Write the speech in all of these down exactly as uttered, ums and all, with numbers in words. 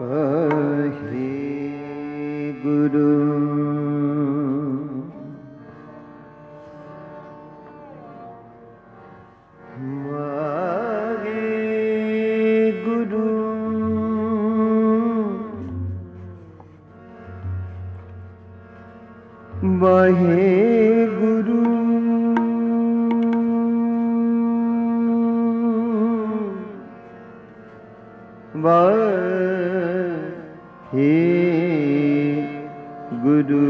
ਵਾਹਿਗੁਰੂ ਵਾਹਿਗੁਰੂ ਵਾਹਿਗੁਰੂ ਵਾਹਿਗੁਰੂ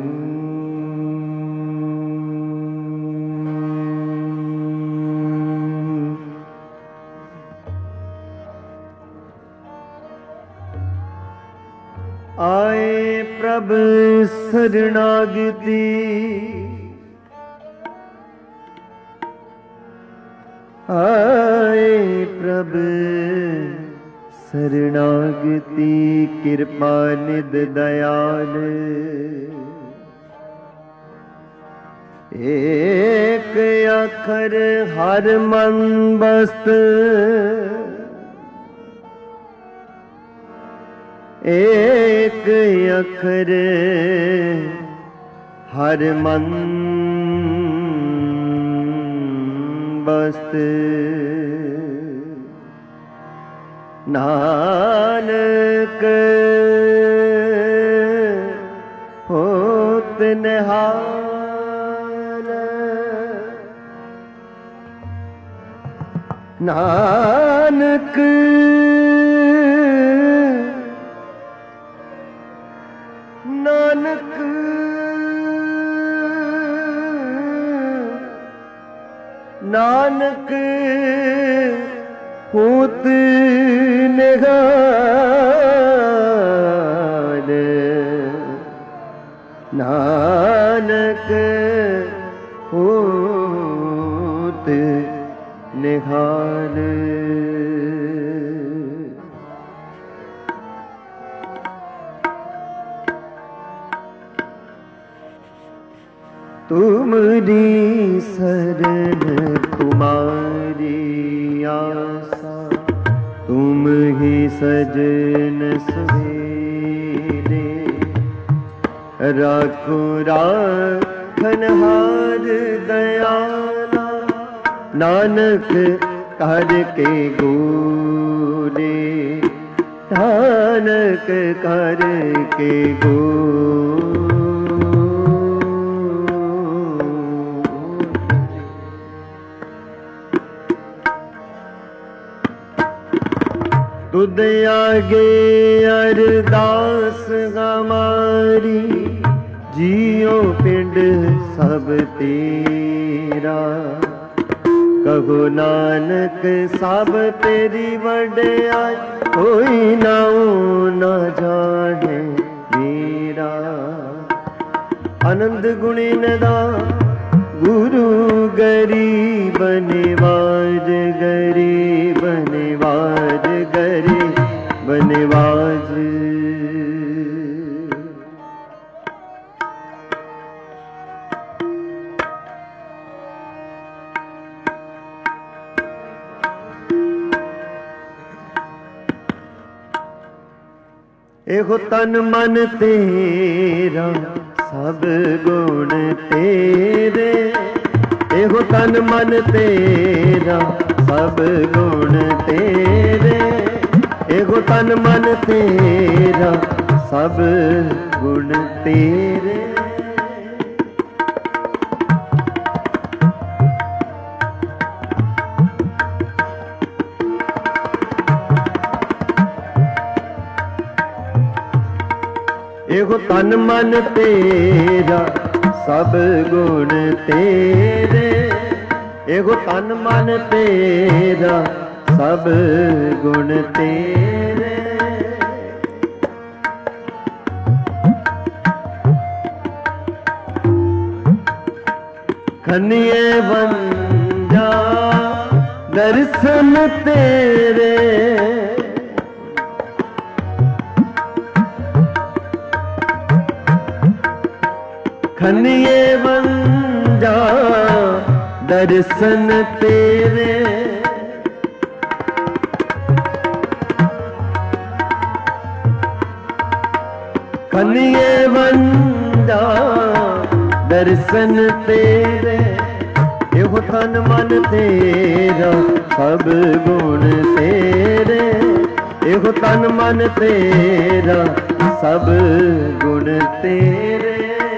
ਆਏ ਪ੍ਰਭ ਸਰਣਾਗਤੀ ਆਏ ਪ੍ਰਭ ਸਰਣਾਗਤੀ ਕਿਰਪਾ ਨਿਧ ਦਇਆਲ ਏਕ ਅੱਖਰ ਹਰ ਮਨ ਬਸਤ ਏਕ ਅੱਖਰ ਹਰ ਮਨ ਬਸਤ ਨਾਨਕ ਹੋਤ ਨਿਹਾਲ ਨਾਨਕ ਨਾਨਕ ਨਾਨਕ ਹੋਤ ਨਿਹਾਲ ਨਾਨਕ ਹੋਤ ਨਿਹਾਲ तुमरी शरण तुम्हारी आसा तुम ही सजन सवेरे राखो राखन हार दयाला नानक कर के गोरे नानक कर के गोरे तुद आगे अरदास हमारी जियो पिंड सब तेरा कहो नानक सब तेरी वड्याई कोई नाऊ न जाने मेरा आनंद गुणी नदा गुरु गरीब निवाज गरीब निवाज गरीब निवाज एहो तन मन तेरा सब गुण तेरे एहो तन मन तेरा सब गुण तेरे एहो तन मन तेरा सब गुण तेरे एहो तन मन तेरा सब गुण तेरे एहो तन मन तेरा सब गुण तेरे खनिए बंजा दर्शन तेरे खनिए बंजा दर्शन तेरे खनिए वंजा दर्शन तेरे, एहो तन मन तेरा सब गुण तेरे, एहो तन मन तेरा सब गुण तेरे।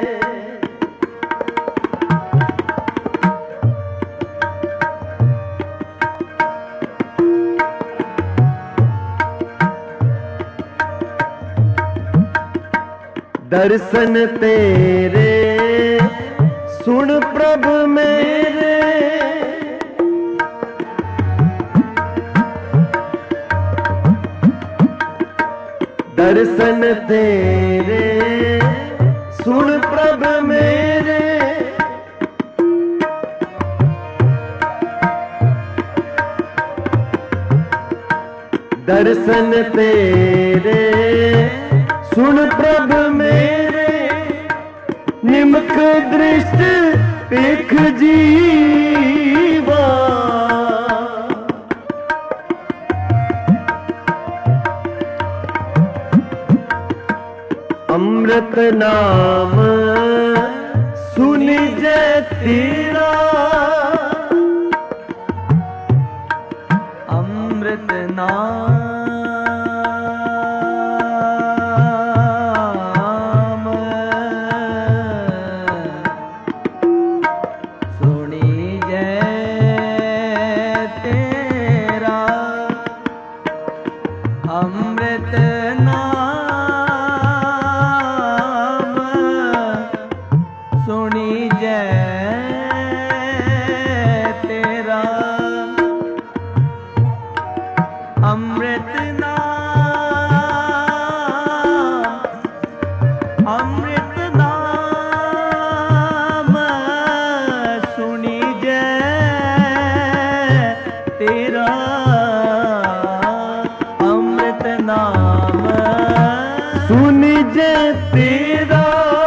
दर्शन तेरे सुन प्रभ मेरे, दर्शन तेरे सुन प्रभ मेरे, दर्शन तेरे सुन प्रभ मेरे, निमक दृष्ट पेख जीवा, अमृत नाम सुनि जय तेरा, अमृत नाम अमृत नाम सुनी जय तेरा, अमृत नाम अमृत नाम सुनी जय तेरा, नाम सुन जय तेरा,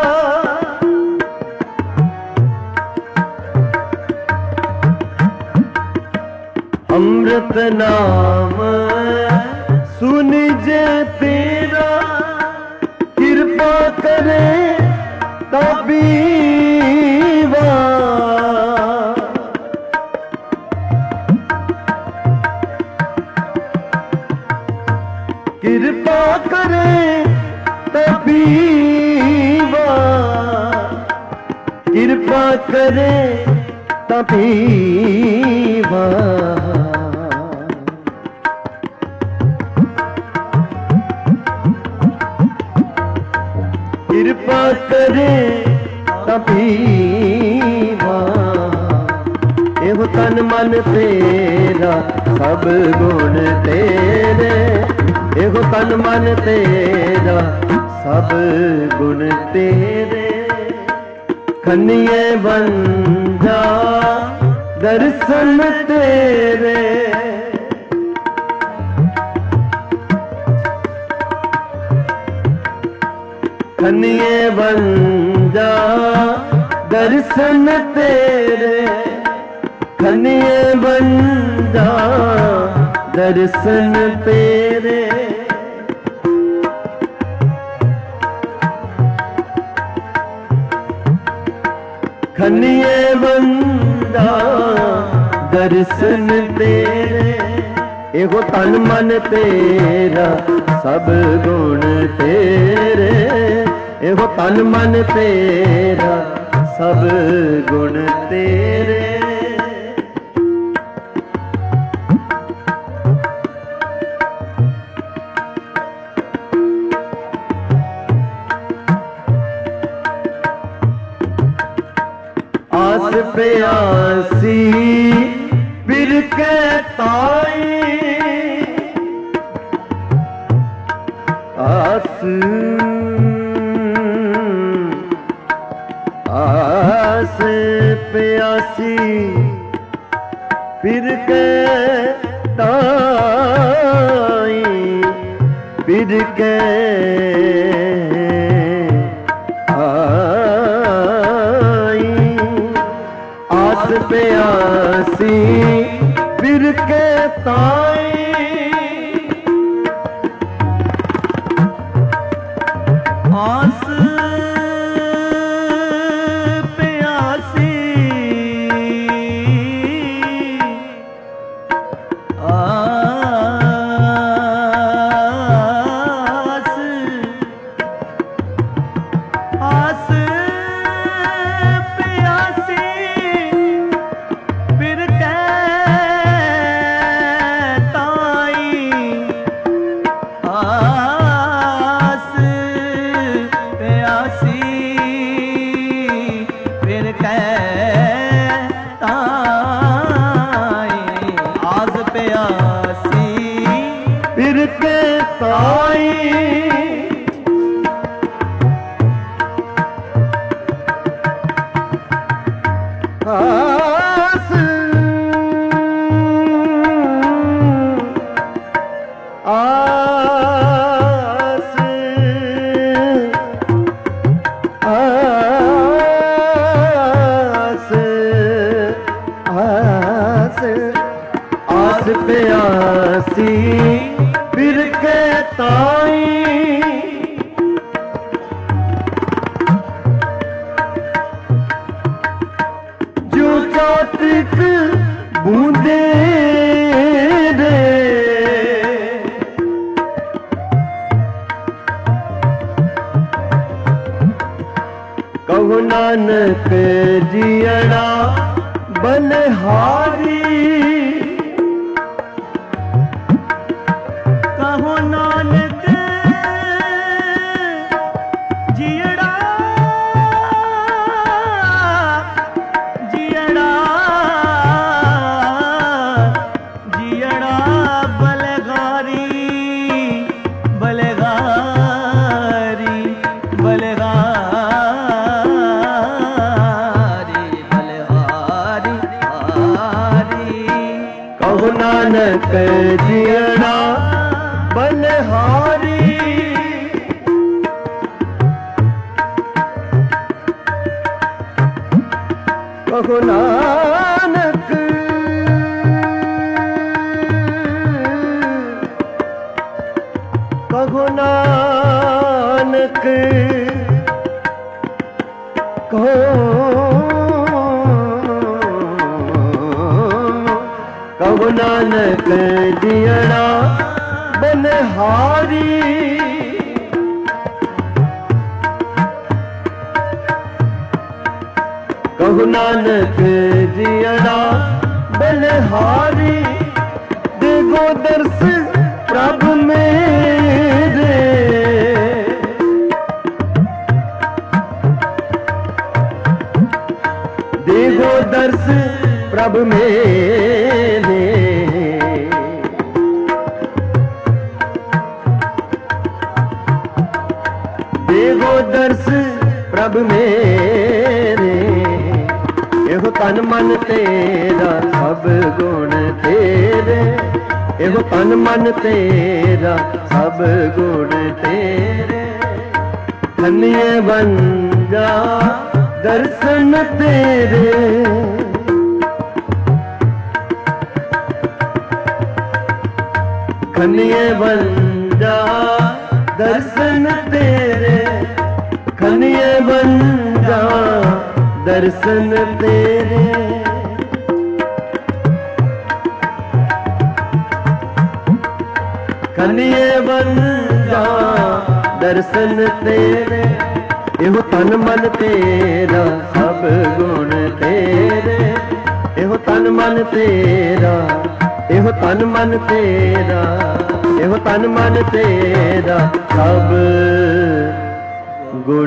अमृत नाम सुन जय तेरा, कृपा करे तबीवा, कृपा करे तबीवा, कृपा करे तबीवा, कृपा करे तबीवा, एहो तन मन तेरा सब गुण तेरे, एहो तन मन तेरा सब गुण तेरे, खनिए बंजा दर्शन तेरे, खनिए बंजा दर्शन तेरे, खनिए बंजा दर्शन तेरे, खनिए बंदा दर्शन तेरे, एहो तन मन तेरा सब गुण तेरे, एहो तन मन तेरा सब गुण तेरे। आस प्यासी बिर के ताई, आस आस प्यासी बिर के ताई, बिर के प्यासी बिर के ताई, आस प्यास आस प्यासी फिर के ताई जो चातिक बूंदे रे कहु नानक जियड़ा बलिहारी कहो नानक जियड़ा जियड़ा जियड़ा बलगारी बलगारी बलगारी बलगारी कहु नानक जियड़ा बलिहारी कहु नानक कहु नानक कहो कहु नानक जियड़ा बलिहारी कहु नानक जियड़ा बलिहारी देखो दर्श प्रभु मेरे देखो दर्श प्रभु मेरे देखो दर्श प्रभु मेरे एहो तन मन तेरा सब गुण तेरे एहो तन मन तेरा सब गुण तेरे धन्य बन जा दर्शन तेरे धन्य बन जा दर्शन तेरे धन्य बन जा दर्शन तेरे धन्य बन जा दर्शन तेरे एहो तन मन तेरा सब गुण तेरे एहो तन मन तेरा एहो तन मन तेरा एहो तन मन तेरा सब गुण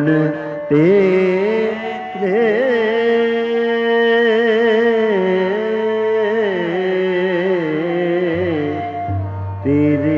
तेरे तेरे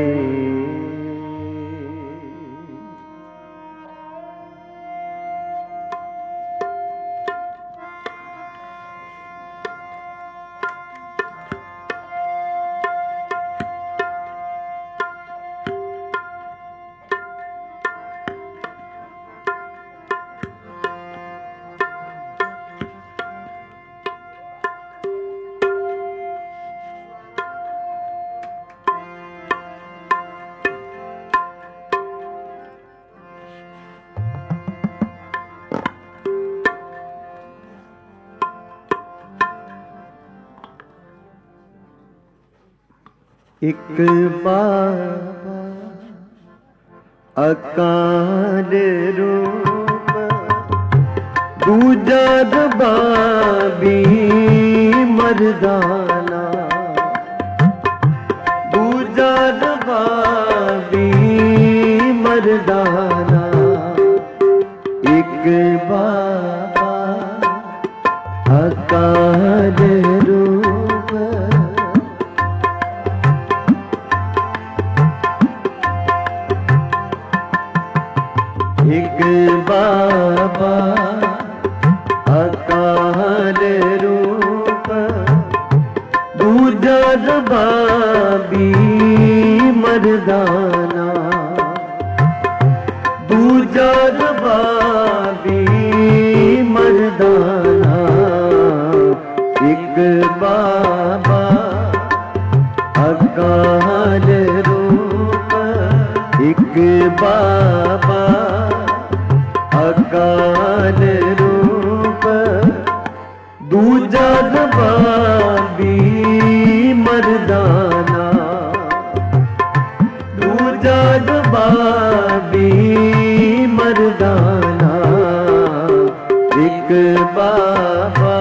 एक बाबा अकाल रूप दूजा दबाबी मर्दाना दूजा दबाबी मर्दाना एक बाबा अकाल रूप एक बाबा अकाल रूप दूजा दबाबी मर्दाना दूजा दबाबी मर्दाना एक बाबा बाबा अकाल रूप दूजा बाबी मर्दाना दूजा बाबी मर्दाना एक बाबा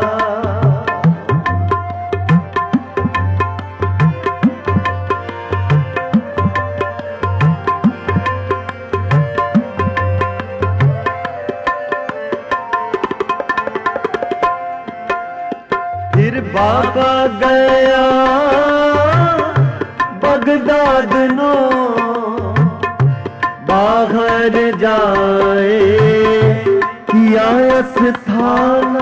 फिर बाबा गया बगदाद नो बाहर जाए किया स्थाना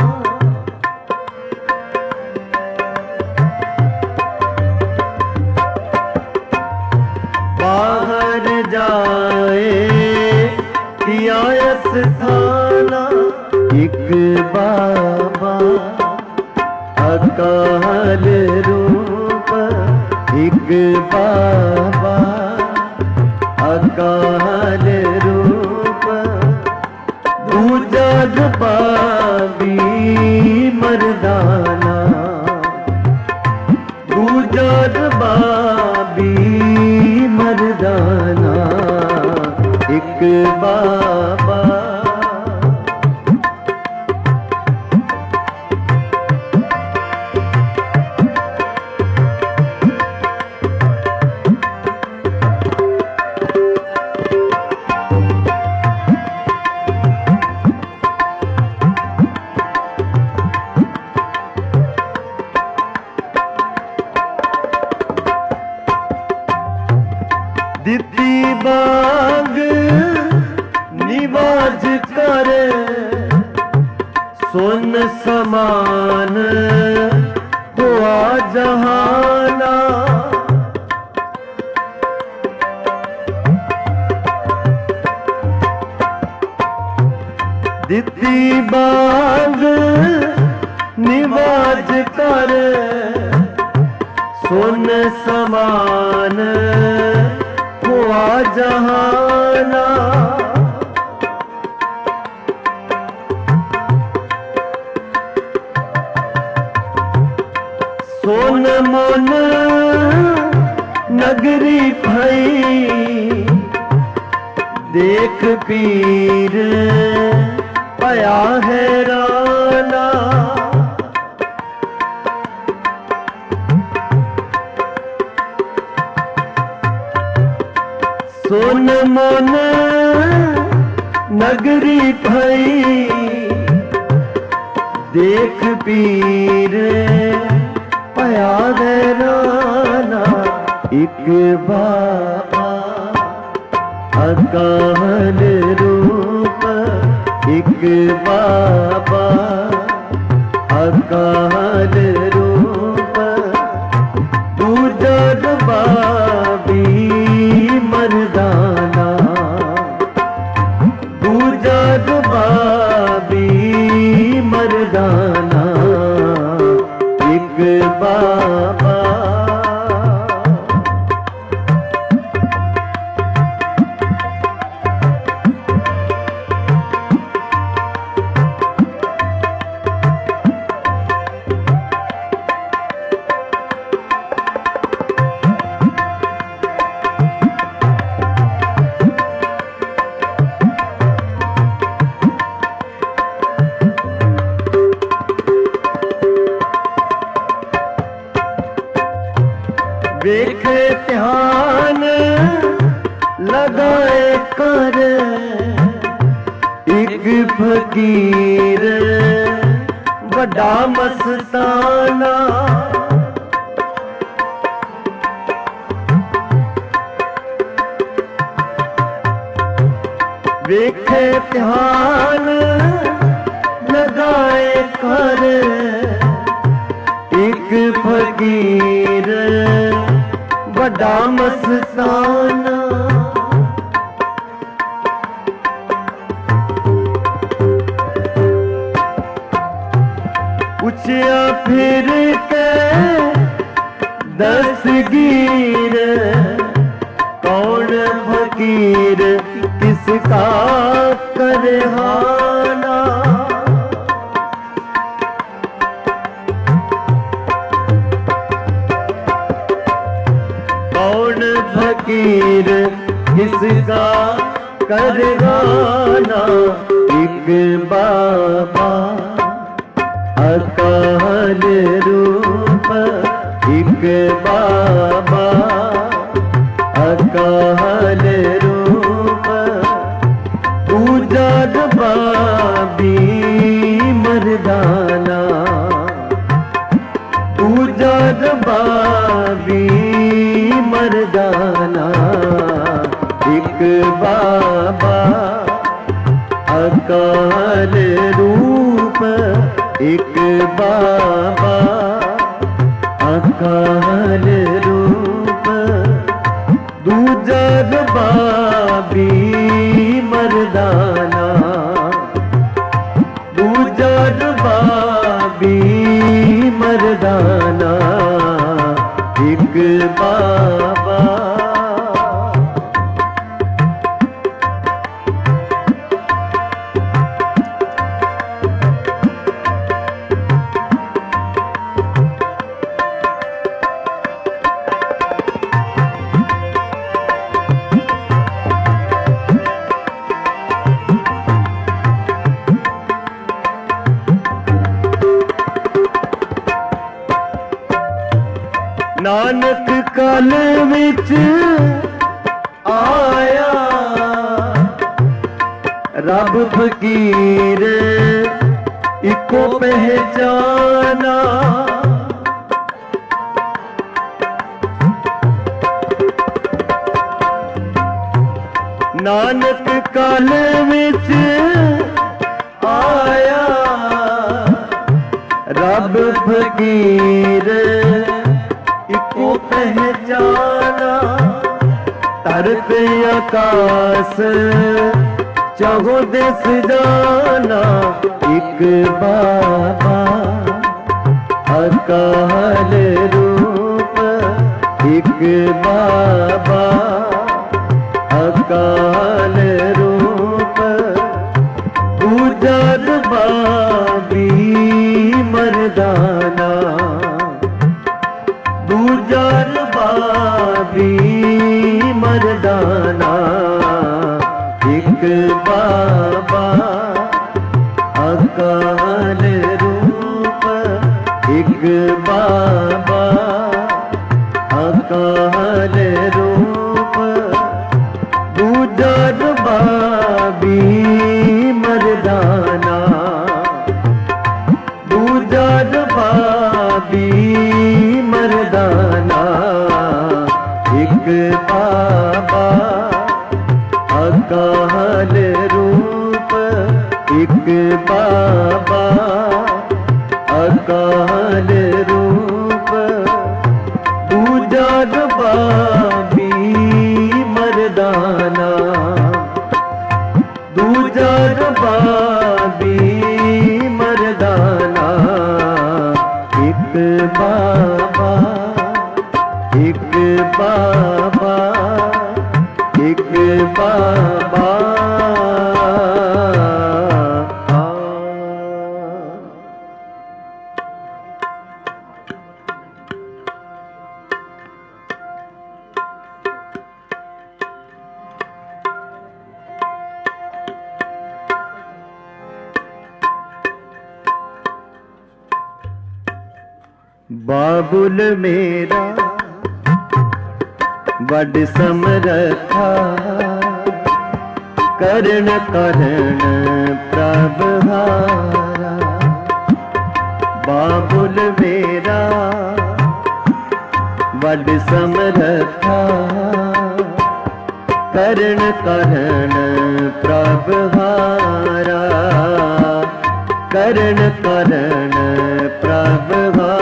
बाहर जाए किया स्थाना एक बाबा अकाल रूप एक बाबा अकाल रूप दूजा बाबी मर्दाना दूजा बाबी मर्दाना एक बाबा दिती बाग निवाज कर सोन समान हुआ जहाना दिती बाग निवाज कर सोन समान हुआ जहाना सोन मोन नगरी भई देख पीर पया हैराना सोन मोन नगरी भई देख पीर पया हैराना एक बाबा अकाल रूप एक बाबा अकाल रूप दूजा बाबी मर्दाना दूजा बाबी मर्दाना एक बाबा देखे ध्यान लगाए कर एक फकीर बड़ा मस्ताना देखे ध्यान लगाए कर एक फकीर बड़ा मस्ताना पूछया फिर के दस्तगीर कौन फकीर फकीर किसका करेगा ना, एक बाबा अकाल रूप, एक बाबा अकाल रूप, पूजन बाबी मर्दाना, पूजन बाबी मर्दाना, एक बाबा अकाल रूप, एक बाबा अकाल रूप, दूजग बाबी मर्दाना, दूजग बाबी मर्दाना, एक बाबा। नानक काल विच आया रब फकीर इको पहचाना, नानक काल विच आया रब फकीर इको पहचाना, तरत आकाश चहो दिस जाना, एक बाबा अकाल रूप, एक बाबा अकाल रूप, पूजन बाबी मर्दाना, दूजन बाबी मर्दाना, एक बाबा अकाल रूप, एक बाबा अकाल रूप, दूजन बाबी मर्दाना, दूजन बाबी मर्दाना, एक बाबा अकाल रूप, एक बाबा अकाल रूप, दूजन बाबी मर्दाना, दूजन बाबी मर्दाना, एक बाबा एक बाबा एक बाबा। बाबुल मेरा वड समरथा, करण करण प्रभहारा, बाबुल मेरा वड समरथा, करण करण प्रभहारा, करण करण प्रभहारा।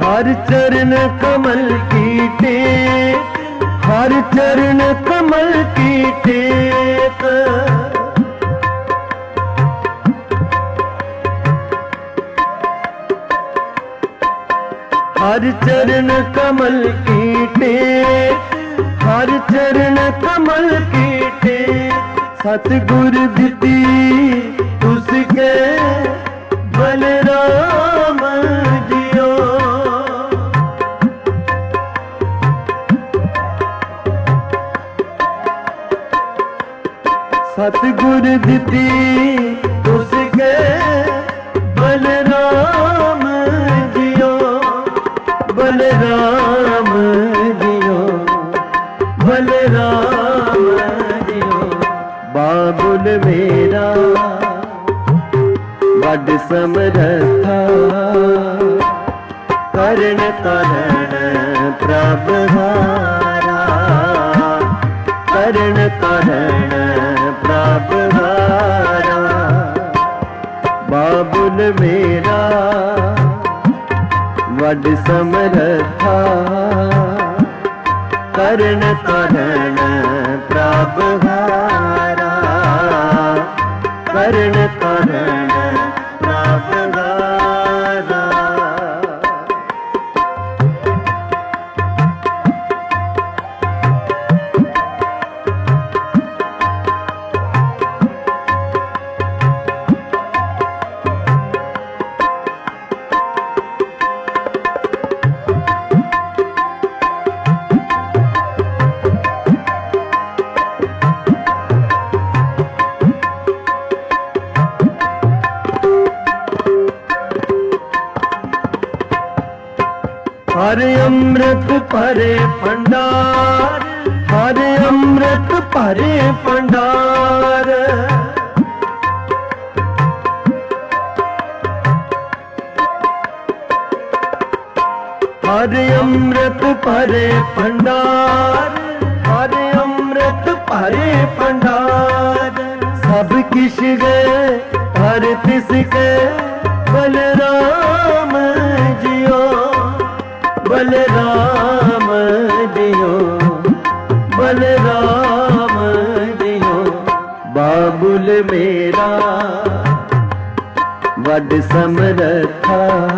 हर चरण कमल की टेक, हर चरण कमल की टेक। हर चरण कमल की टेक, हर चरण कमल की टेक। सतगुर दिती उसके बलराम जियो। सतगुर दिती उसके बलराम जियो, बलराम जियो, बलराम जियो। बाबुल मेरा वड समरथा, करण करण प्रभहारा, करण करण प्रभहारा। बाबुल मेरा वड समरथा, करण करण प्रभहारा, करण करण प्रभहारा। हर अमृत भरे भंडार, हर अमृत भरे भंडार। हर अमृत भरे भंडार, हर अमृत भरे भंडार। सब किश गए हर तिसके बलराम जियो, बलराम जियो, बलराम जियो। बाबुल मेरा वड समरथा,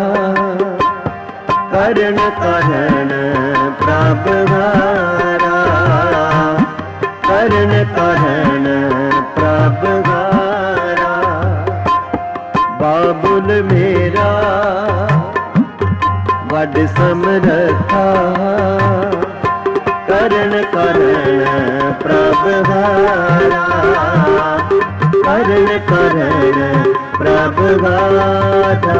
करण करण प्रभहारा, करण करण प्रभहारा। बाबुल मेरा वड समरथा, करण करण प्रभहारा, करण करण प्रभहारा।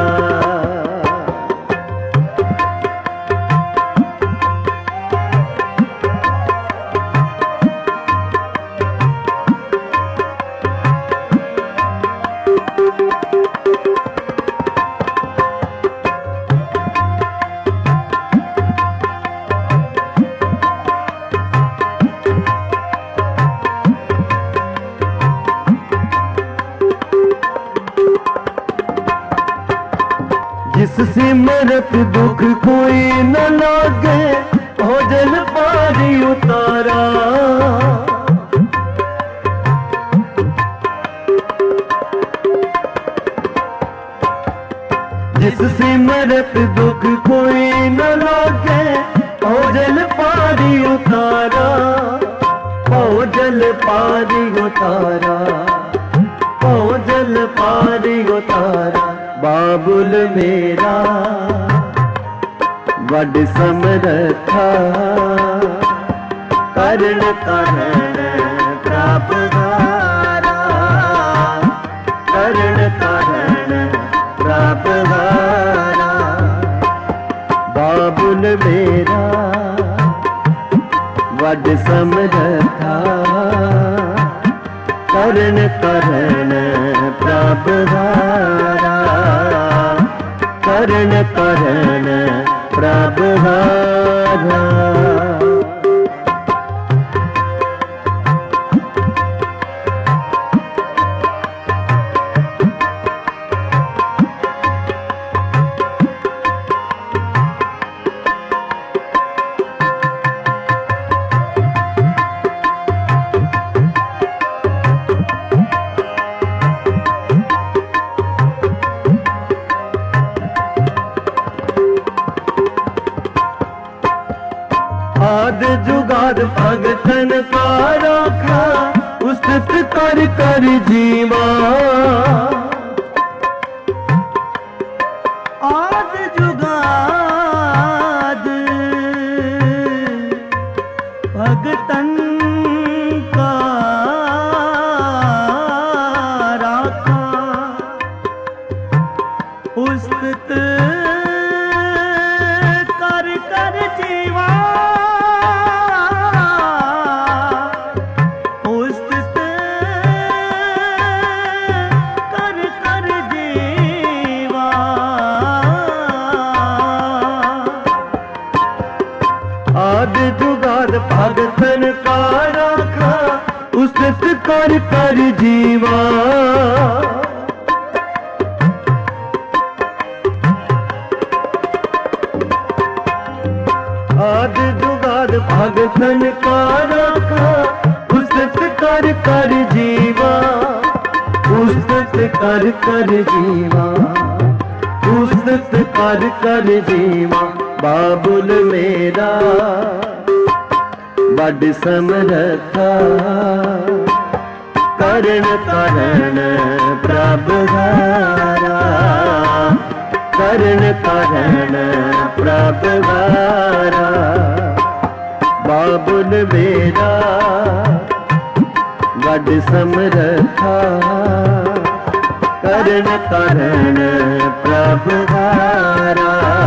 जिस सिमरत दुख कोई न लागे, हो जल पारी उतारा। जिस सिमरत दुख कोई न लागे, हो जल पारी उतारा, हो जल पारी उतारा, हो जल पारी उतारा। बाबुल मेरा वड समरथा, करण करण प्रभहारा, करण करण प्रभहारा। बाबुल मेरा वड समरथा, करण करण प्रभहारा, करण करण प्रभहारा। आद जुगाद भगतन का राखा उस्तत कर कर जीवा आद जुगाद भगतन का राखा उस्तत कर कर जीवा उस्तत कर कर जीवा आद जुगाद भगतन का राखा उस्तत कर कर जीवा आद जुगाद भगतन का राखा उस्तत कर कर जीवा उस्तत कर कर जीवा उस्तत कर कर जीवा बाबुल मेरा बड़ समरथा करण करण प्रभुधारा करण करण प्रभुधारा बाबुल मेरा बड़ समरथा करण करण प्रभुधारा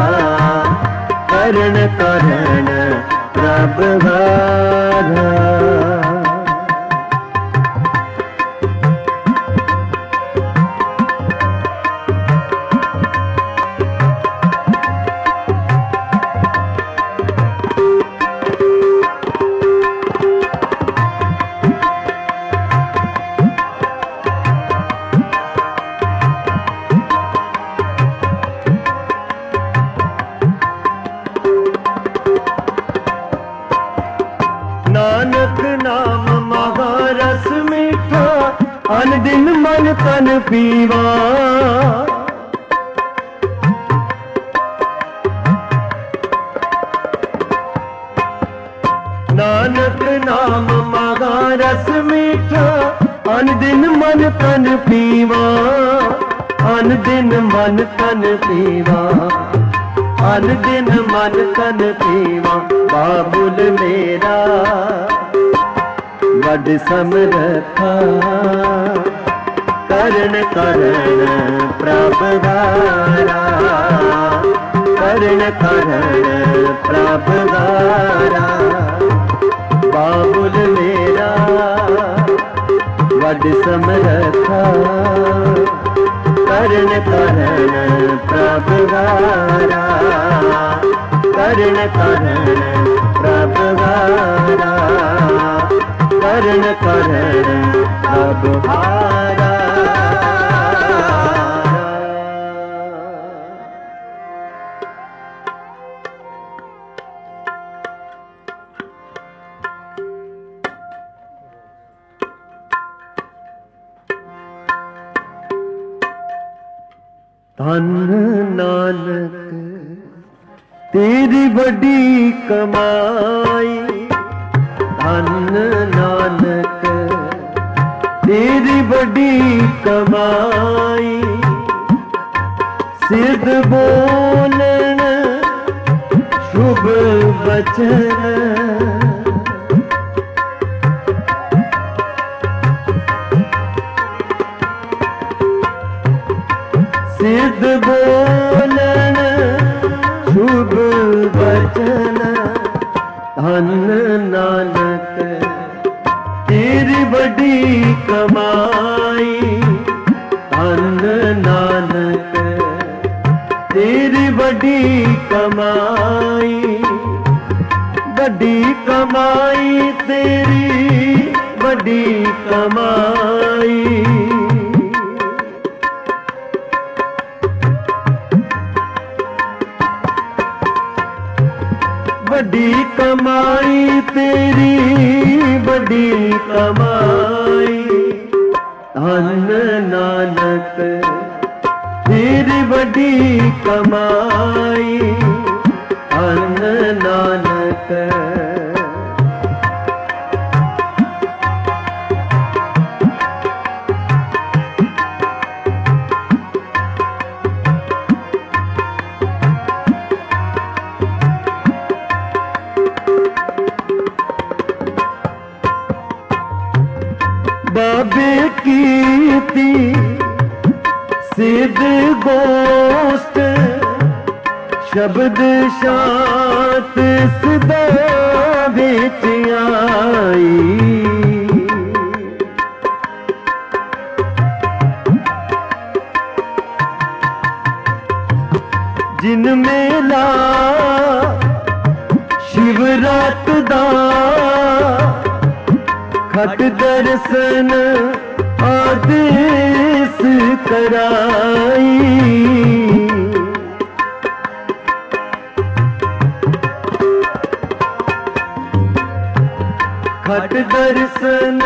करण करण प्रभुधारा नानक नाम महारस मीठा अन दिन मन तन पीवा नानक नाम महारस मीठा अन दिन मन तन पीवा अन दिन मन तन पीवा अन दिन मन तन पीवा बाबुल मेरा बड़ समरथा करण करण प्रभुधारा करण करण प्रभुधारा बाबुल मेरा बड़ समरथा करण करण प्रभुधारा करण करण प्रभुधारा करण करण प्रभुधारा धन नानक तेरी बड़ी कमाई धन नानक तेरी बड़ी कमाई सिद्ध बोलन शुभ वचन सिद्ध बोलन शुभ वचन धन नानक तेरी बड़ी कमाई धन नानक तेरी बड़ी कमाई बड़ी कमाई तेरी बड़ी कमाई बड़ी कमाई तेरी बड़ी कमाई धन नानक तेरी बड़ी कमाई धन नानक कीती सिद्ध गोष्ठ शब्द शांत सदा बिच आई। जिन मेला शिवरात दा खट दर्शन आदेश कराई। खट दर्शन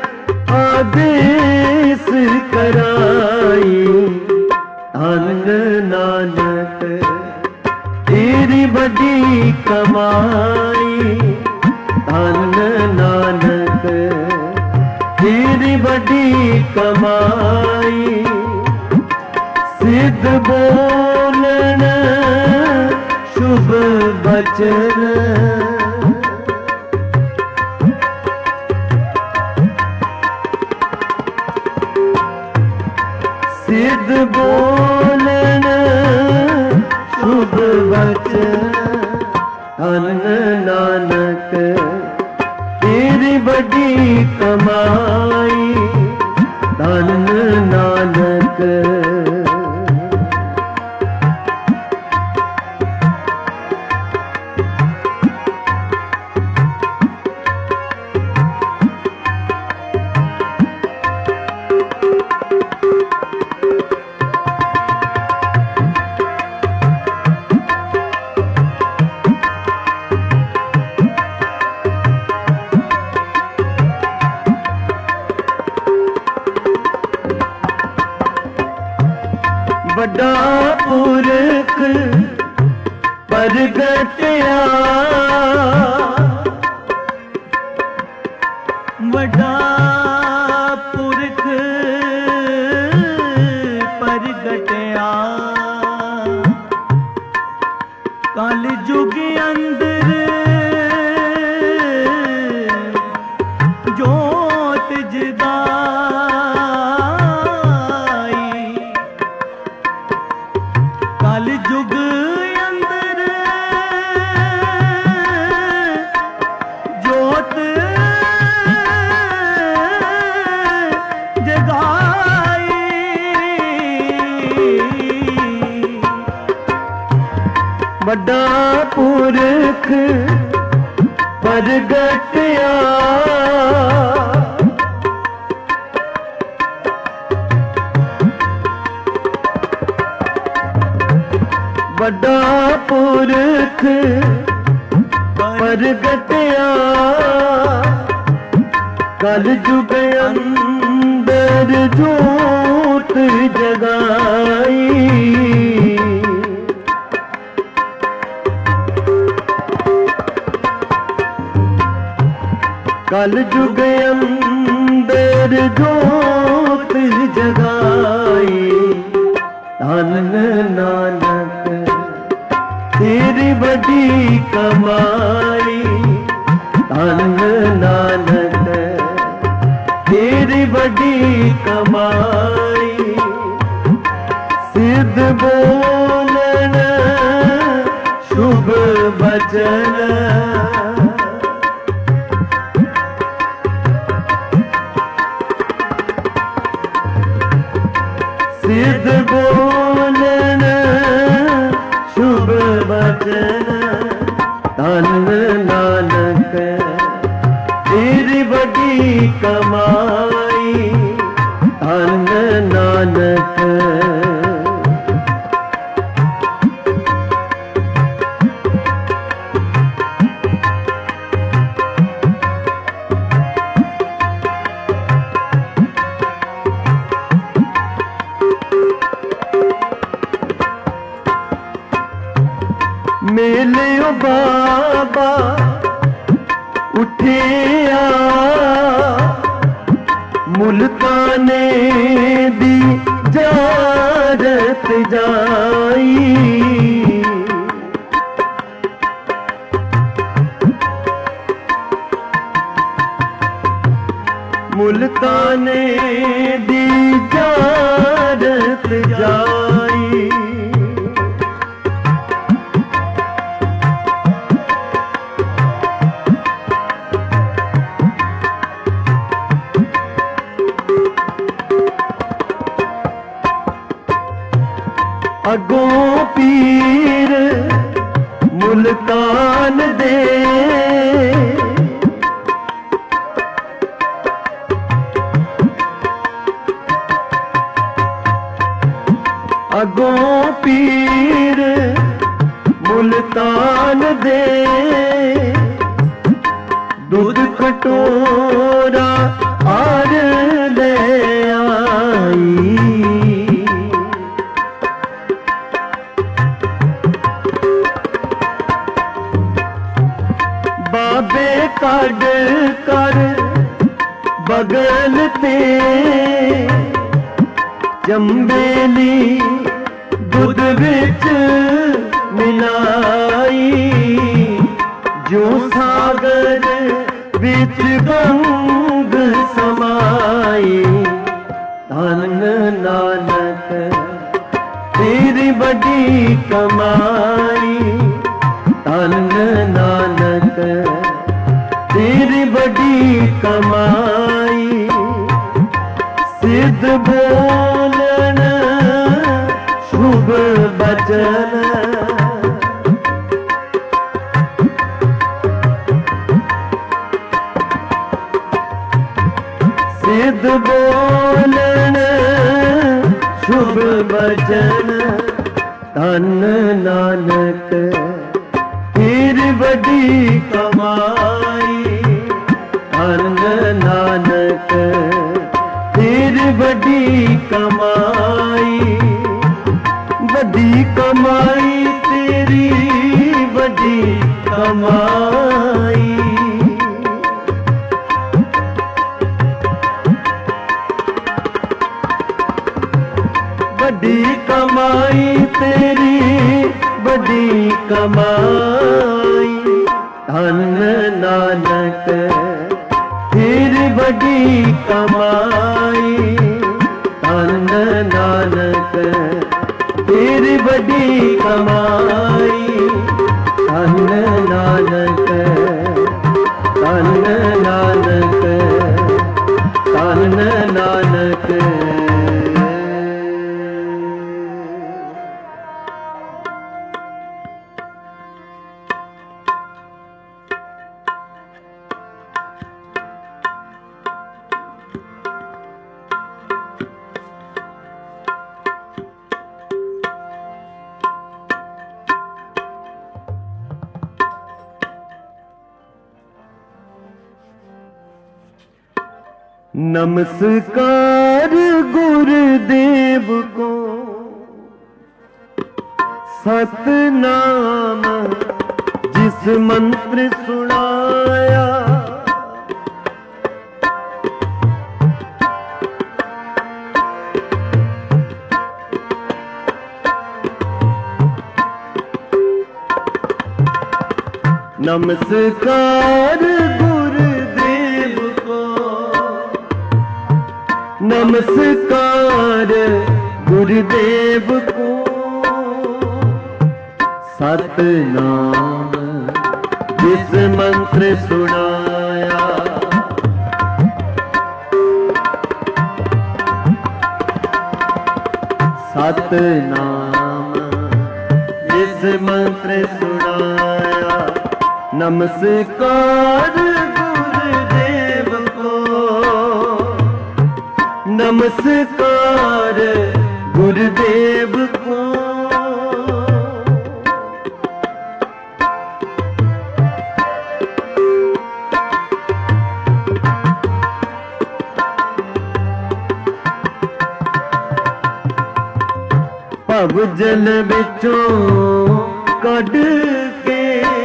आदेश कराई। धन नानक तेरी बड़ी कमाई। धन नानक तेरी बड़ी कमाई। सिद्ध बोलन शुभ बचन सिद्ध बोलन शुभ बचन। धन नानक तेरी बड़ी कमाई। धन नानक बड़ा पुरख प्रगटया। बड़ा पुरख प्रगटया। कल जुग अंदर जोत जगाई। कल जुग अंदर जोत जगाई। बड़ा पुरख प्रगटया। बड़ा पुरख प्रगटया। कल जुग अंदर जोत जगाई। कल जुग अंदर जोत जगाई। धन नानक तेरी बड़ी कमाई। धन नानक तेरी बड़ी कमाई। सिद्ध बोलन शुभ बचन सिद्ध बोलन शुभ बचन। धन नानक तेरी बड़ी कमाई। धन नानक मेले ओ बाबा उठिया। मुल्ताने दी जारत जाई। मुल्ताने दी विचारत जाई। अगों पीर मुल्तान दे अगों पीर मुल्तान दे दूध कटोरा आर ले आई। बाबे कड़ कर बगल ते चंबेली दूध विच मिलाई। जो सागर विच गंग समाई। धन नानक तेरी बड़ी कमाई। धन नानक तेरी बड़ी कमाई। सिद्ध बोलन शुभ बचन सिद्ध बोलन शुभ बचन। धन नानक तेरी बड़ी कमाई। धन नानक तेरी बड़ी कमाई। बड़ी कमाई तेरी बड़ी कमाई। बड़ी कमाई तेरी बड़ी कमाई। धन नानक तेरी बड़ी कमाई। धन नानक तेरी बड़ी कमाई। धन नानक धन नानक धन नानक। नमस्कार गुरुदेव को सतनाम जिस मंत्र सुनाया। नमस्कार गुरुदेव को नमस्कार गुरुदेव को सतनाम जिस मंत्र सुनाया। सतनाम जिस मंत्र सुनाया। नमस्कार गुरुदेव को नमस्कार गुरुदेव को। भव जल विचों कढ के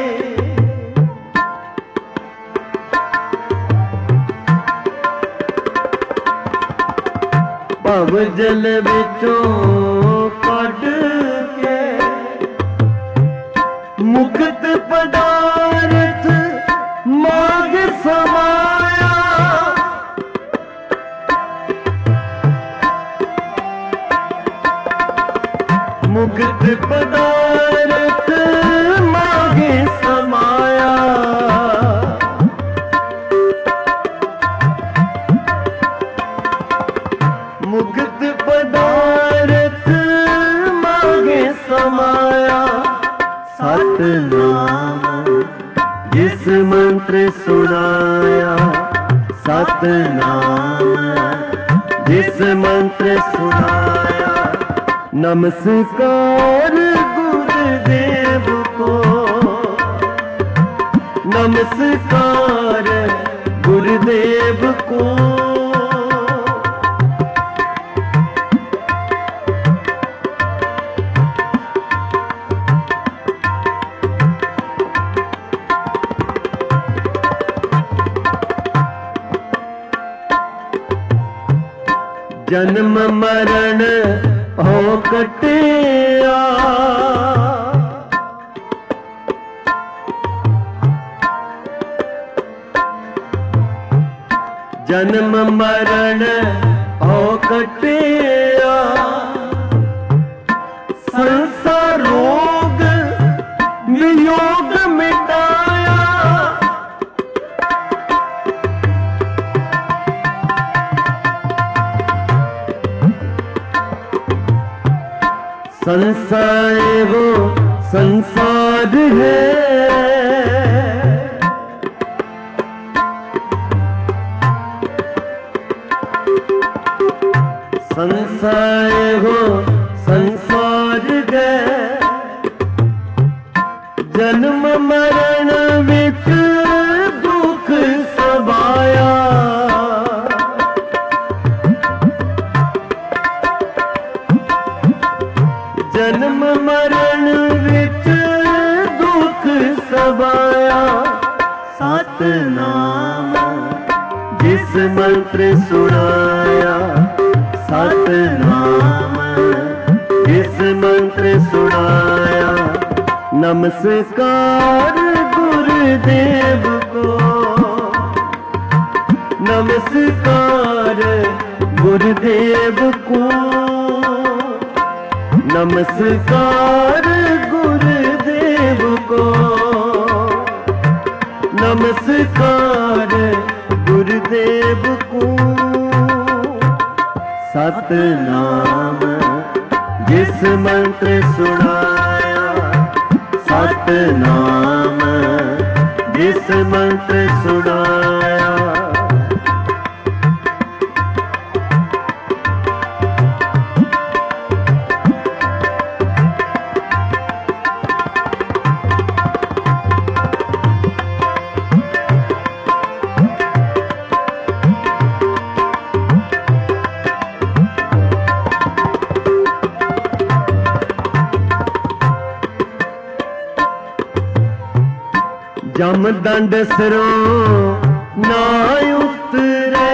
भव जल विचों कढ के मुक्त पदार्थ माग समाया। मुक्त पदारथ मागे समाया। मुक्त पदारथ मागे समाया। सतनाम जिस मंत्र सुनाया। सतनाम जिस मंत्र सुनाया। नमस्कार गुरुदेव को। नमस्कार गुरुदेव को। जन्म मरण हो कटिया। जन्म मरण हो कटिया। संसार रोग वियोग मिटाया। संसार वो संसार है। संसार हो संसार है। जन्म मरण विच दुख सबाया। जन्म मरण विच दुख सबाया। सतनाम जिस मंत्र सुनाया। सतनाम जिस मंत्र सुनाया। नमस्कार गुरुदेव को। नमस्कार गुरुदेव को। नमस्कार गुरुदेव को। नमस्कार गुरुदेव को। सतनाम जिस मंत्र सुनाया। सतनाम जिस मंत्र सुनाया। जम दंड सिरों ना उतरे।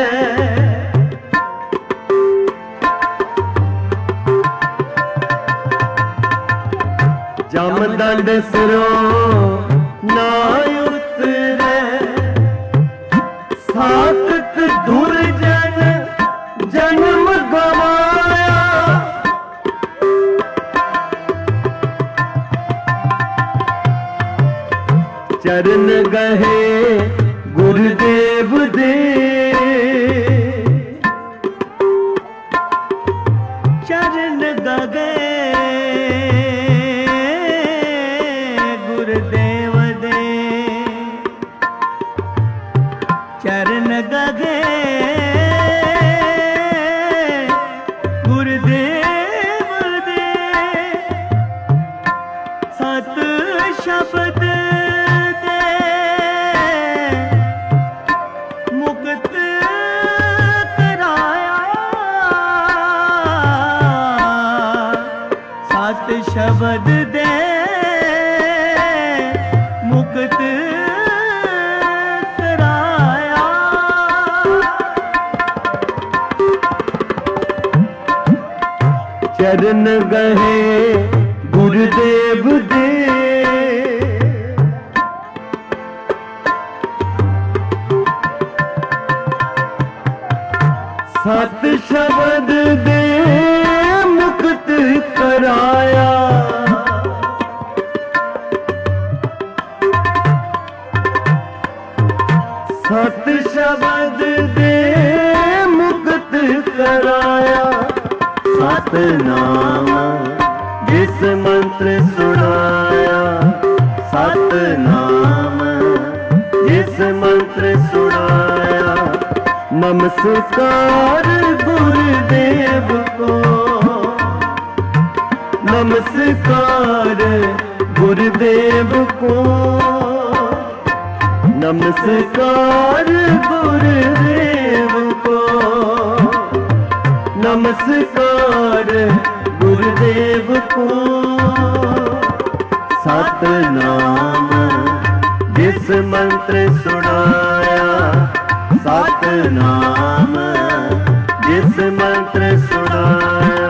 जम दंड सिरों ना उतरे। सातक दुर्जन जन्म गवाया। चरण गहे गुरुदेव दे। चरण गगे गुरुदेव दे। चरण गगे गुरुदेव दे। सत शब्द शब्द दे मुक्त कराया। चरण गहे गुरुदेव दे। सत शब्द दे मुक्त कराया। सत शब्द दे मुक्त कराया। सतनाम जिस मंत्र सुनाया, सतनाम जिस मंत्र सुनाया। नमस्कार गुरुदेव को, नमस्कार गुरुदेव को, नमस्कार गुरुदेव को, नमस्कार गुरुदेव को। सतनाम जिस मंत्र सुनाया, सतनाम जिस मंत्र सुनाया।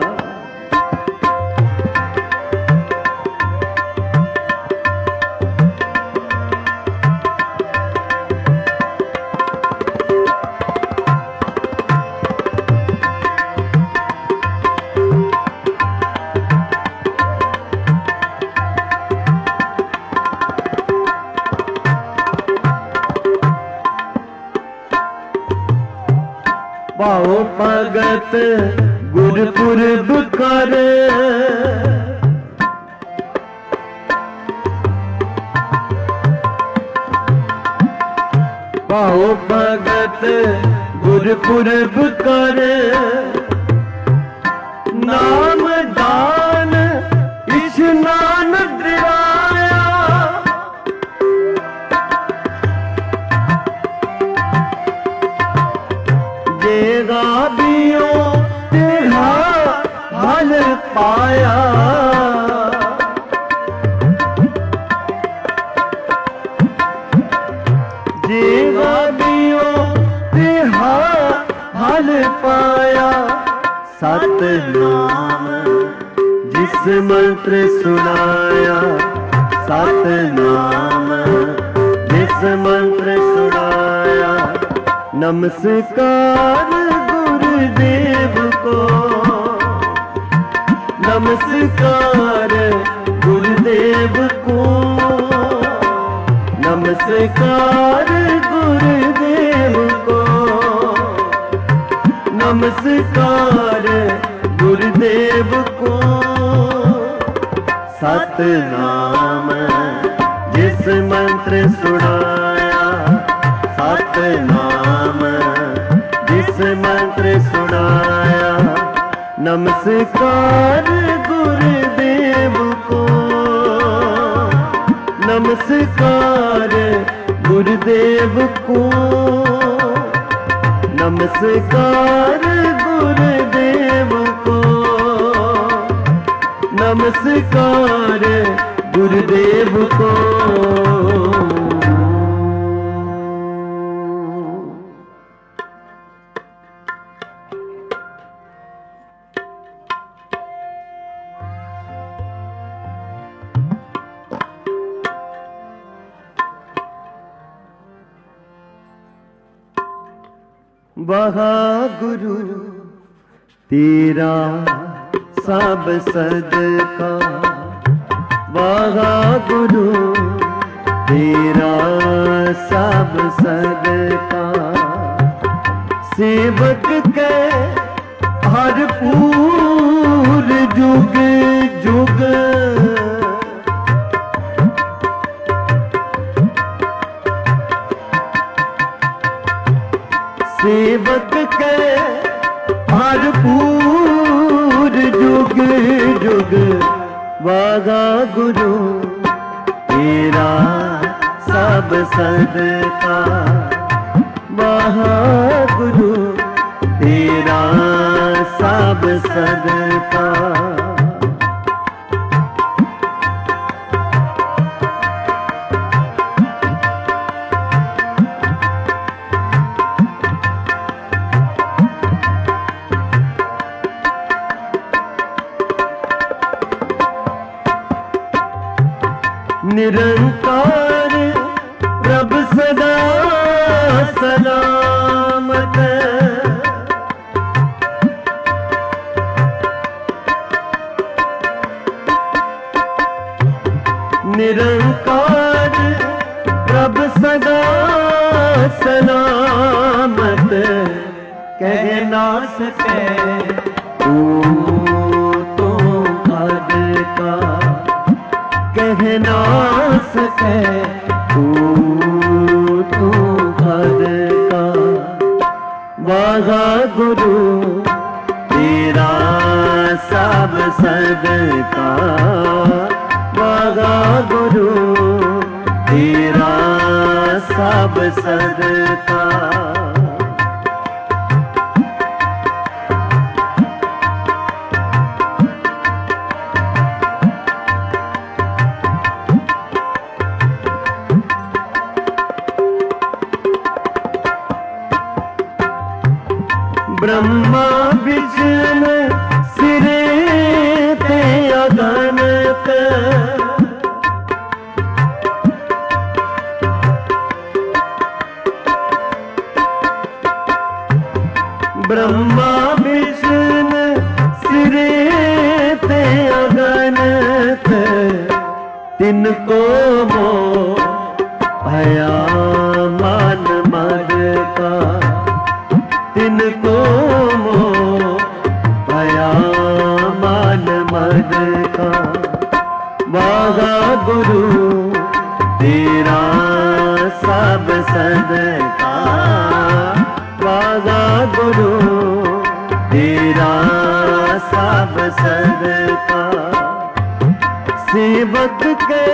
पाओ भगत गुरपुरब कर, पाओ भगत गुरपुरब कर। नाम दान इस्नान दिवाया, जेगा बियो तेरा हल पाया। जेगा बियो तेरा हल पाया। सतनाम जिस मंत्र सुनाया, सतनाम जिस मंत्र सुनाया। नमस्कार गुरुदेव को, नमस्कार गुरुदेव को, नमस्कार गुरुदेव को, नमस्कार गुरुदेव को। सतनाम जिस मंत्र सुनाया, सतनाम जिस मंत्र सुनाया। नमस्कार गुरुदेव को, नमस्कार गुरुदेव को, नमस्कार गुरुदेव को, नमस्कार गुरुदेव को। वाहगुरु तेरा सब सदका, वाहगुरु तेरा सब सदका। सेवक के भरपूर जुग जुग, सेवक के भरपूर जुग जुग। वाहगुरु तेरा सब सदका, वाहगुरु तेरा सब सदका। निरंकार प्रभु सदा सलामत, निरंकार प्रभु सदा सलामत कह ना सके तू तो हद का कह ना सके तू तो हद का वागा गुरु तेरा सब सदका वागा गुरु तेरा सब सदका ब्रह्मा विष्णु सिरे ते अगणित ब्रह्मा विष्णु सिरे ते अगणित तिनको मोह भया मन मद का तिनको मोह भया मन मद का वागा गुरु तेरा सब सदका वागा गुरु तेरा सब सदका सेवक के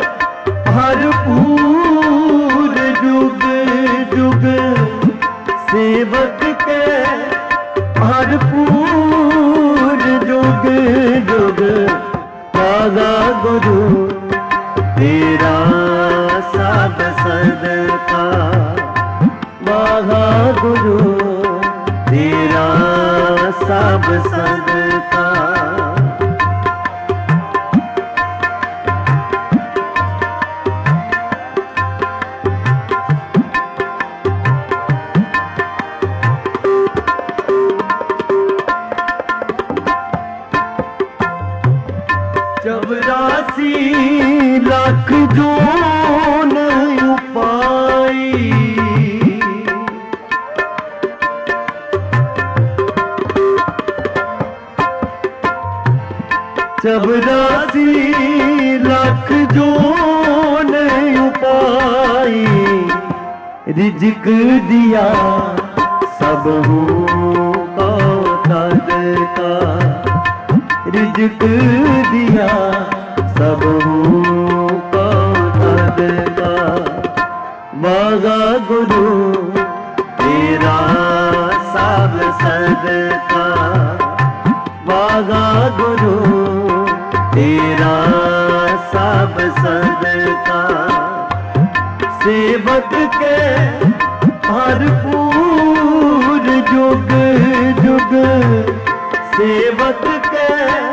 भरपूर जुग जुग सेवक के भरपूर जुग जुग वागा गुरु तेरा सब सदका वागा गुरु तेरा सब सदका चौरासी लाख जोन उपाई चौरासी लाख जोन उपाई रिज़्क़ दिया सब हूँ को सदका रिज़्क़ दिया सब को सदका वागा गुरु तेरा सब सदका वागा गुरु तेरा सब सदका सेवक के भरपूर जुग जुग सेवक के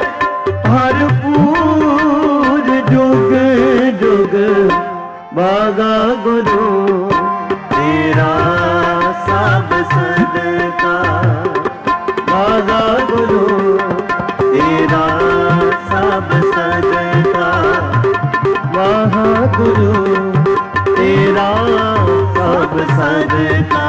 भरपूर जुग जुग वागा गुरु तेरा सब सदका वागा गुरु तेरा सब सदका वाहा गुरु तेरा सब सदका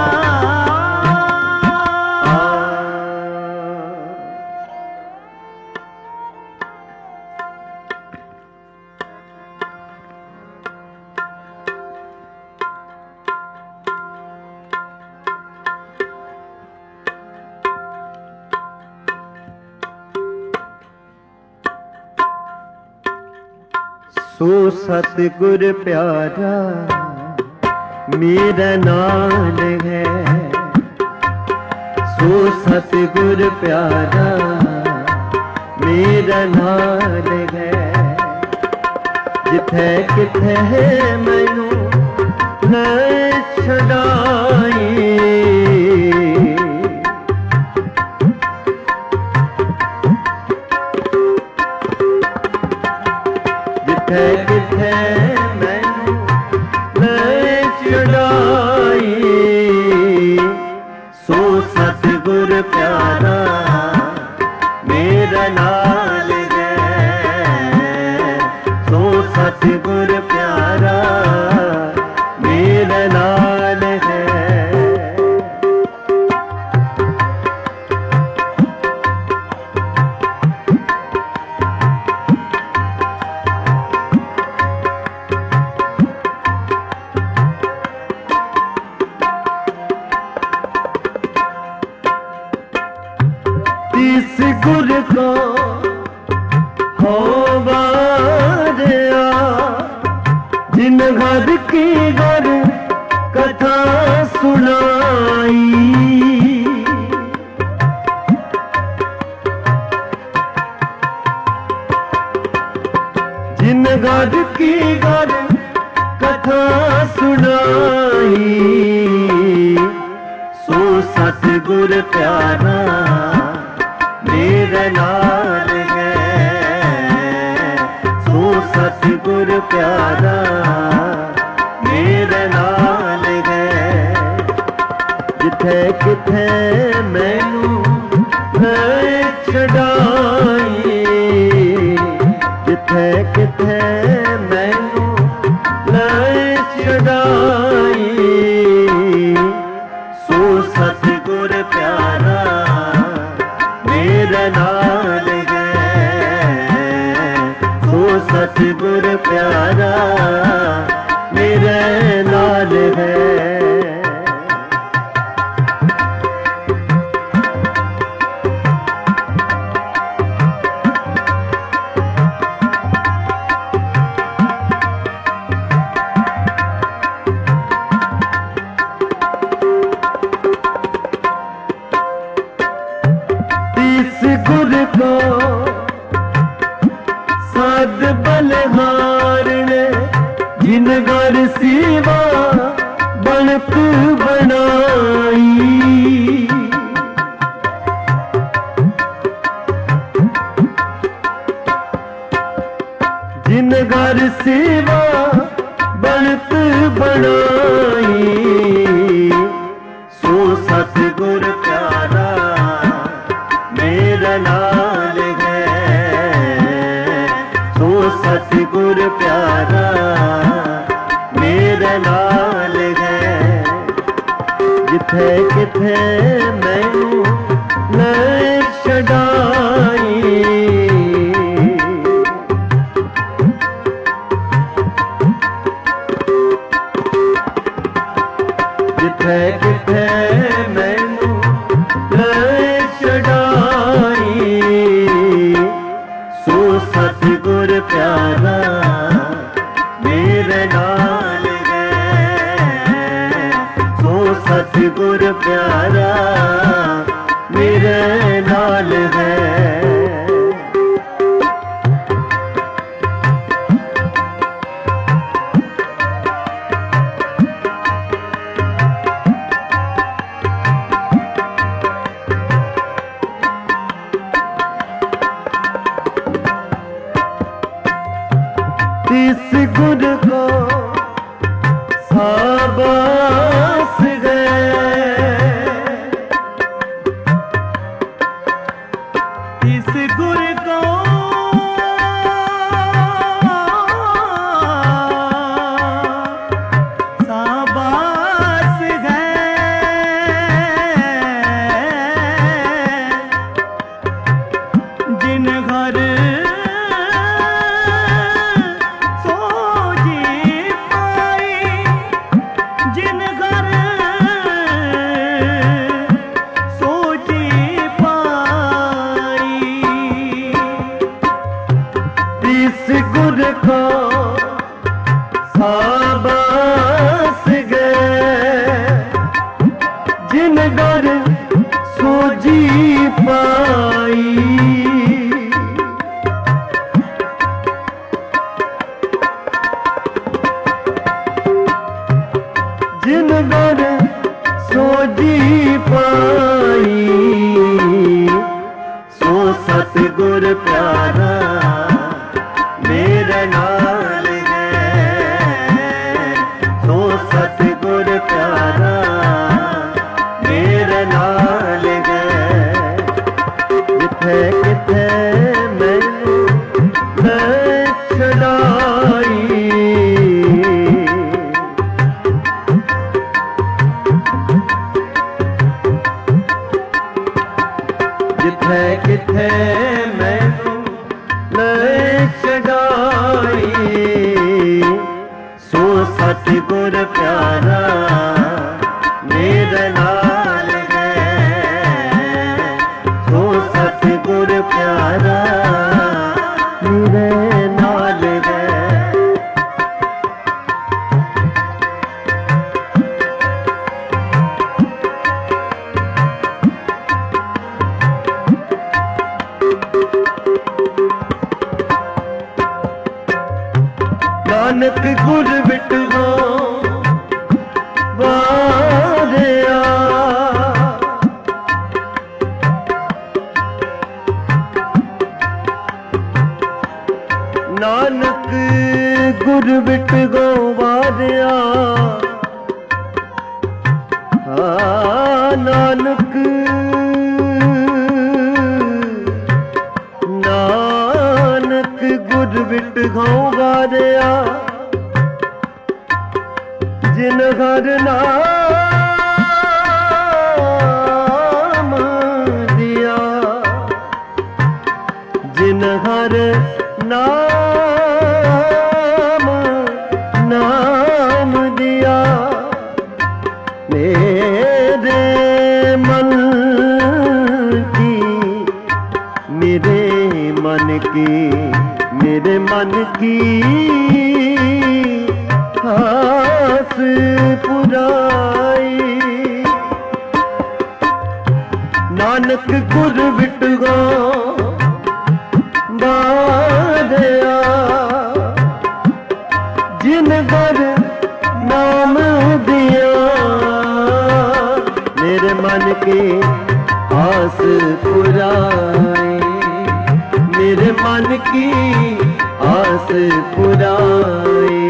सो सतगुर प्यारा मेरा नाल है सो सतगुर प्यारा मेरा नाल है जिथे किथे मैनू न छड़ाई जिथे किथे मैनू न छड़ाई सो सतगुर प्यारा मेरा नाल है सो सतगुर प्यारा मेरा को हो बारिया, जिन घर की घर कथा सुनाई, जिन घर की घर कथा सुनाई, सो सतगुर प्यारा मेरे नाल है, सो सतगुर प्यारा मेरे नाल है। जिथे किथे मैनू है छड़ाई, जिथे किथे मैनू है छड़ाई, सो सतगुर प्यारा मेरे नाल है, सो सतगुर प्यारा मेरे नाल है। गुर को साध बलहार ने, जिन घर सीवा बनत बनाई, जिन घर सीवा बनत बनाई, सो सतगुर प्यारा मेरा नाल है, सो सतगुर प्यारा मेरा नाल है। जिथे किथे मैनू ले छड़ाई, जिथे किथे मैनू ले छड़ाई, सो सतगुर प्यारा मेरे नाल है, सो सतगुर प्यारा मेरे नाल है। इस गुर को शाबाश है, इस गुर को शाबाश है, जिन घर गुर को शाबाश है, जिन घर सोजी पाई, जिन घर सोजी पाई, सो सतगुर प्यारा मेरे नाल है, सो सतगुर प्यारा मेरे नाल है। जिथे किथे मैनू ले छड़ाई, जिथे किथे मैनू ले छड़ाई, सो सतगुर प्यारा मेरे नाल है, सो सतगुर प्यारा ਨਾਨਕ ਗੁਰ ਵਿਟਗੋ ਵਾਰਿਆ। ਨਾਨਕ ਗੁਰ ਵਿਟਗੋ ਵਾਰਿਆ। ਹਾਂ ਨਾਨਕ ਨਾਨਕ ਗੁਰ ਵਿਟਗੋ ਵਾਰਿਆ। ਜਿਨ ਹਰ ਨਾਮ ਦਿਆ। ਜਿਨ ਹਰ ਨਾਮ ਨਾਮ ਦਿਆ। ਮੇਰੇ ਮਨ ਕੀ ਮੇਰੇ ਮਨ ਕੀ ਮੇਰੇ ਮਨ ਕੀ ਆਸ ਪੁਰਾਈ। ਨਾਨਕ ਗੁਰ ਵਿਟਗੋ ਵਾਰਿਆ। ਜਿਨ ਗੁਰ ਨਾਮ ਦਿਆ। ਮੇਰੇ ਮਨ ਕੀ ਆਸ ਪੁਰਾਈ। ਮੇਰੇ ਮਨ ਕੀ ਆਸ ਪੁਰਾਈ।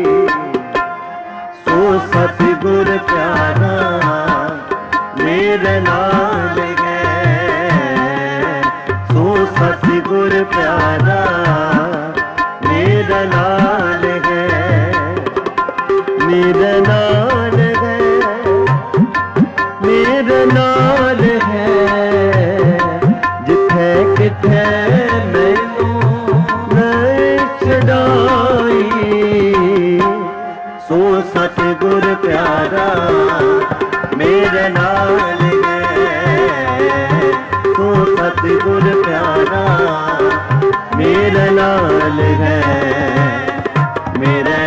ਸੋ ਸਤਿਗੁਰ ਪਿਆਰਾ ਮੇਰੇ ਨਾਲ ਹੈ। ਸੋ ਸਤਿਗੁਰ ਪਿਆਰਾ ਮੇਰੇ ਨਾਲ ਹੈ। ਮੇਰੇ ਨਾਲ ਹੈ। ਮੇਰੇ ਨਾਲ ਹੈ। ਜਿੱਥੇ ਕਿਥੇ ਮੈਨੂੰ ਨਹੀਂ ਛਡਾਈ। ਸੋ ਸਤਿਗੁਰ ਪਿਆਰਾ ਮੇਰੇ ਨਾਲ ਹੈ। ਸੋ ਸਤਿਗੁਰ ਪਿਆਰਾ ਮੇਰੇ ਨਾਲ ਹੈ। ਮੇਰੇ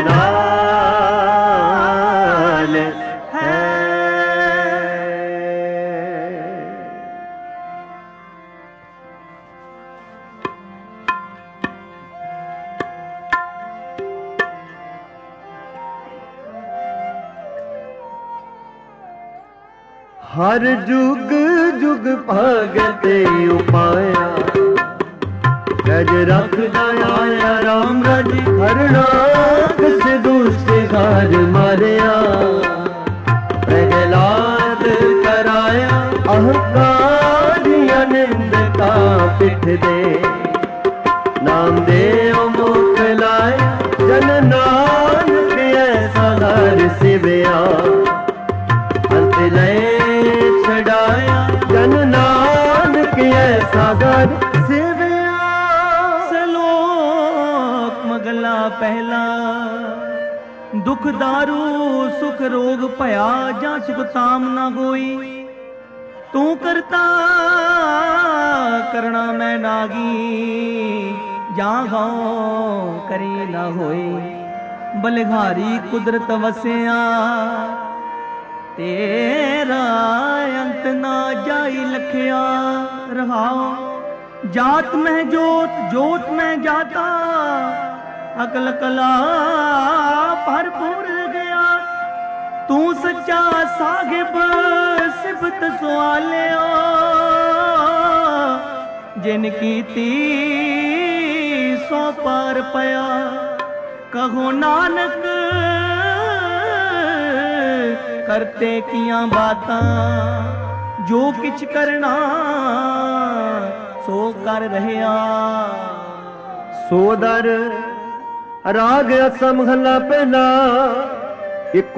ਨਾਲ ਹੈ। ਹਰ ਜੁਗ ਜੁਗ ਭਗਤ ਉਪਾਇਆ। ਗਜ ਰੱਖਦਾ ਆਇਆ ਰਾਮ ਰਾਜ ਹਰਣਾ। ਕਿਸ ਦੁਸ਼ਟ ਘਰ ਮਾਰਿਆ। ਪ੍ਰਹਿਲਾਦ ਕਰਾਇਆ ਅਹੰਕਾਰੀਆਂ ਨਿੰਦ ਕਾ ਪਿੱਠ ਦੇ। ਨਾਮ ਦੇਵ ਮੁਖ ਲਾਇਆ। ਜਨ ਨਾਨਕ ਐਸਾ ਹਰ ਸਿਵਿਆ। ਅੰਤ ਲੈ ਛਡਾਇਆ। ਜਨ ਨਾਨਕ ਐਸਾ ਹਰ ਸਿਵਿਆ। ਸਲੋਕ ਮਗਲਾ ਪਹਿਲਾ। ਦੁਖ ਦਾਰੂ ਸੁਖ ਰੋਗ ਭਇਆ। ਜਾਂ ਸੁਖ ਤਾਮ ਨਾ ਹੋਈ। ਤੂੰ ਕਰਤਾ ਕਰਣਾ ਮੈਂ ਨਾਗੀ। ਜਾਂ ਗਾਉ ਕਰੀ ਨਾ ਹੋਈ। ਬਲਿਹਾਰੀ ਕੁਦਰਤ ਵਸਿਆ। ਤੇਰਾ ਅੰਤ ਨਾ ਜਾਈ ਲਖਿਆ ਰਹਾਓ। ਜਾਤ ਮੈਂ ਜੋਤ ਜੋਤ ਮੈਂ ਜਾਤਾ। ਅਕਲ ਕਲਾ ਭਰਪੂਰ ਗਿਆ। ਤੂੰ ਸੱਚਾ ਸਾਹਿਬ ਸਿਫਤ ਸੁਆਲਿਆ। ਜਿਨ ਕੀਤੀ ਸੋ ਪਾਰ ਪਿਆ। ਕਹੋ ਨਾਨਕ ਕਰਤੇ ਕੀਆਂ ਬਾਤਾਂ। ਜੋ ਕਿਛ ਕਰਨਾ ਸੋ ਕਰ ਰਹਿਆ। ਸੋਦਰ ਰਾਗ ਅਸਮ ਮਹਲਾ ਪਹਿਲਾ। ਇਕ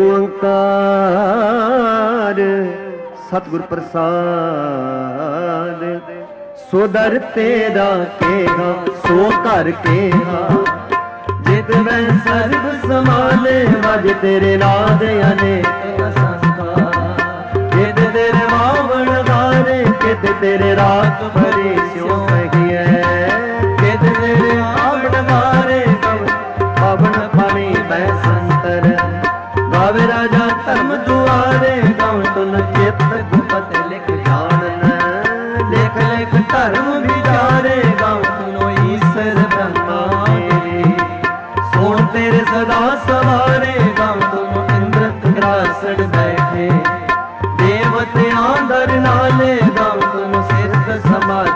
ਓੰਕਾਰ ਸਤਿਗੁਰ ਪ੍ਰਸਾਦ। ਸੋਦਰ ਤੇਰਾ ਕੇਹਾ ਸੋ ਘਰ ਕੇਹਾ। ਜਿਤ ਮੈਂ ਸਰਬ ਸਮਾਲੇ ਵਜ ਤੇਰੇ ਨਾਦ ਅਨੇਕ ਸੰਸਕਾਰ। ਜਿਤ ਤੇਰੇ ਮਾਵਣ ਵਾਰੇ ਕਿਤ ਤੇਰੇ ਰਾਤ ਭਰੇ ਸਿਉ ਸਹੀਐ। ਕਿਤ ਤੇਰੇ ਮਾਵਣ ਵਾਰੇ ਪਵਨ ਪਾਣੀ ਬੈ ਸੰਤਰ। ਗਾਵੇ ਰਾਜਾ ਧਰਮ ਦੁਆਰੇ ਗਾਉ ਤੁਨ ਚਿਤ ਗੁਪਤ ਲਿਖ ਜਾਣਨ। ਲਿਖ ਲਿਖ ਧਰਮ ਵਿਚਾਰੇ ਗਾਉ ਤੁਨੋ ਈਸ਼ਰ ਬ੍ਰਹਮਾ। ਸੋਣ ਤੇਰੇ ਸਦਾ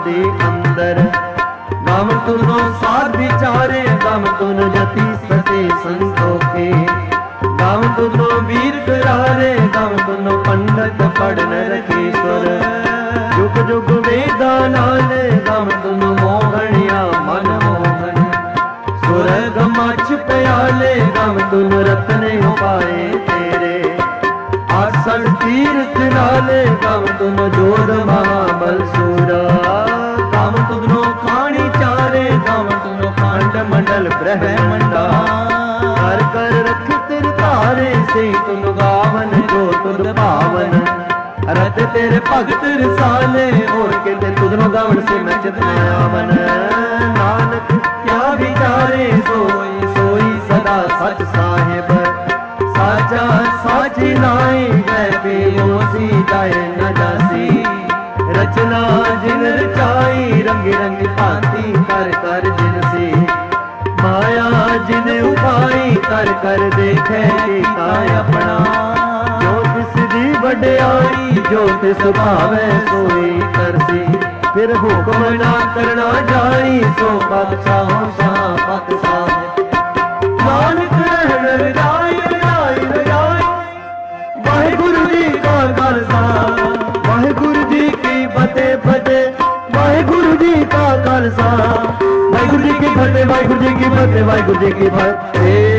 ਦੇ ਅੰਦਰ। ਗਮ ਤੁਨੋ ਸਾਧ ਵਿਚਾਰੇ ਗਮ ਤੁਨ ਜਤੀ ਸਤੇ ਸੰਤੋਖੇ। ਗਮ ਤੁਨੋ ਵੀਰ ਕਰਾਰੇ ਗਮ ਤੁਨੋ ਪੰਡਤ ਪੜਨ ਰਖੇ ਸੁਰ। ਜੁਗ ਜੁਗ ਵੇਦਾ ਨਾਲੇ ਗਮ ਤੁਨੋ ਮੋਹਣਿਆ ਮਨ ਮੋਹਨ। ਸੁਰਗ ਮਛ ਪਿਆਲੇ ਗਮ ਤੁਨ ਰਤਨੇ ਉਪਾਏ ਤੇਰੇ। ਆਸਣ ਤੀਰਥ ਨਾਲੇ ਗਮ ਤੁਨ ਜੋਧ ਮਹਾਬਲ ਸੂਰਾ। ਗਮ ਤੁਨੋ ਖਾਣੀ ਚਾਰੇ ਗਮ ਤੁਨੋ ਖੰਡ ਮੰਡਲ ਬ੍ਰਹਮੰਡਾ। ਕਰ ਕਰ ਰਖ ਤਿਰ ਧਾਰੇ ਸੇ ਤੁਨ ਗਾਵਨ ਜੋ ਤੁਧ ਭਾਵਨ। ਰਤ ਤੇਰੇ ਭਗਤ ਰਸਾਲੇ ਹੋਰ ਕਹਿੰਦੇ ਤੁਧਨੋ ਗਾਵਨ ਸੇ ਮੈਂ ਚਿਤ ਆਵਨ। ਨਾਨਕ ਕਿਆ ਵਿਚਾਰੇ ਸੋਈ ਸੋਈ ਸਦਾ ਸਚ ਸਾਹਿਬ। ਸਾਚਾ ਸਾਚੀ ਨਾਈ ਜੈ ਬੇਮੋਸੀ ਜਾਏ ਨ ਜਾਸੀ। ਰਚਨਾ ਜਿਨ ਰਚਾਈ ਰੰਗ ਰੰਗ ਭਾਂਤੀ ਕਰ ਕਰ ਜਿਨ ਸੀ। ਮਾਇਆ ਜਿਨ ਉਪਾਈ ਕਰ ਕਰ ਦੇਖੇ ਕੀਤਾ ਆਪਣਾ। ਜੋ ਤਿਸ ਦੀ ਵਡਿਆਈ ਜੋ ਤਿਸ ਭਾਵੈ ਸੋਈ ਕਰਸੀ। ਫਿਰ ਹੁਕਮ ਨਾ ਕਰਨਾ ਜਾਣੀ ਸੋ ਬਾਦਸ਼ਾਹ ਸ਼ਾਹ ਬਾਦਸ਼ਾਹ। ਨਾਨਕ ਰਹਿਣ ਰਜਾਈ ਰਜਾਈ ਰਜਾਈ। ਵਾਹਿਗੁਰੂ ਜੀ ਕਾ ਖਾਲਸਾ ਵਾਹਿਗੁਰੂ ਜੀ ਕੀ ਫਤਿਹ ਫਤਿਹ। ਵਾਹਿਗੁਰੂ ਜੀ ਕਾ ਖਾਲਸਾ ਵਾਹਿਗੁਰੂ ਜੀ ਕੀ ਫਤਿਹ ਵਾਹਿਗੁਰੂ ਜੀ ਕੀ ਫਤਿਹ ਵਾਹਿਗੁਰੂ ਜੀ ਕੀ ਫਤਿਹ।